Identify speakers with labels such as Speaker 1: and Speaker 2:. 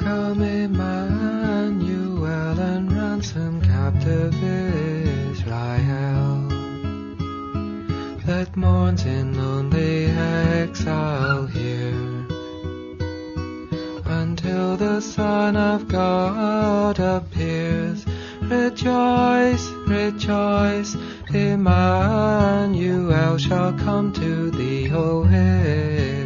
Speaker 1: Come Emmanuel and ransom captive Israel that mourns in lonely exile here, until the Son of God appears. Rejoice, rejoice, Emmanuel shall come to thee, O Israel.